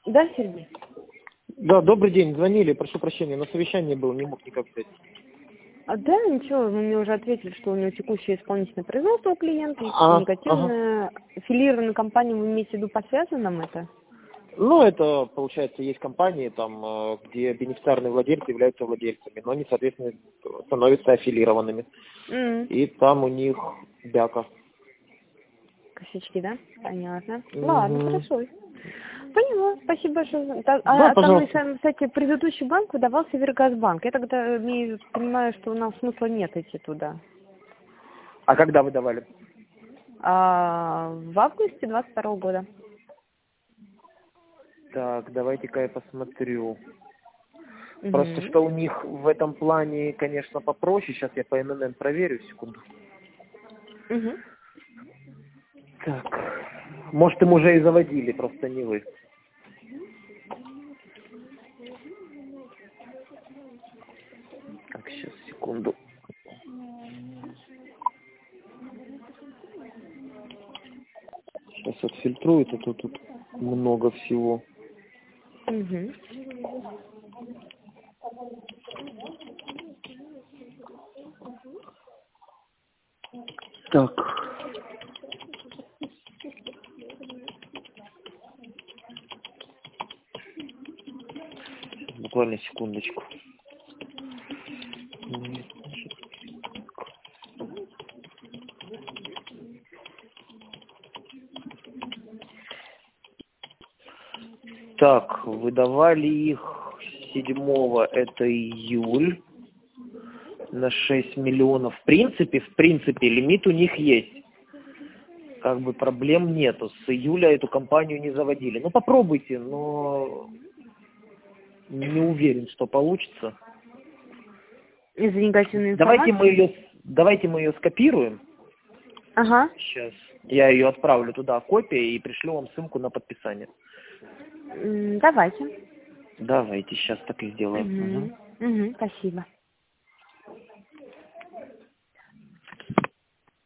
Да, Сергей? Да, добрый день, звонили, прошу прощения, на совещании был, не мог никак взять. Да, ничего, вы мне уже ответили, что у него текущее исполнительное производство у клиента, и Ага. негативная аффилированная компания, вы имеете в виду по связанным это? Ну, это, получается, есть компании, там, где бенефициарные владельцы являются владельцами, но они, соответственно, становятся аффилированными. И там у них бяка. Косячки, да? Понятно. Ладно, Угу. хорошо. Поняла, спасибо большое. Да, Там, пожалуйста. кстати, предыдущий банк выдавал Севергазбанк. Я тогда понимаю, что у нас смысла нет идти туда. А когда вы давали? В августе 22 года. Так, давайте-ка я посмотрю. Просто Угу. что у них в этом плане, конечно, попроще. Сейчас я по ННН проверю, секунду. Угу. Так, может, им уже и заводили, просто не вы. Так, сейчас, секунду. Сейчас отфильтрует, а то тут много всего. Угу. Так. Буквально секундочку. Так, выдавали их 7-го, это июль, на 6 миллионов. В принципе, лимит у них есть. Как бы проблем нету. С июля эту компанию не заводили. Ну, попробуйте, но не уверен, что получится. Из-за негативной Давайте информации? мы ее скопируем. Ага. Сейчас. Я ее отправлю туда, копия, и пришлю вам ссылку на подписание. Давайте. Давайте, сейчас так и сделаем. Угу. Угу. Спасибо.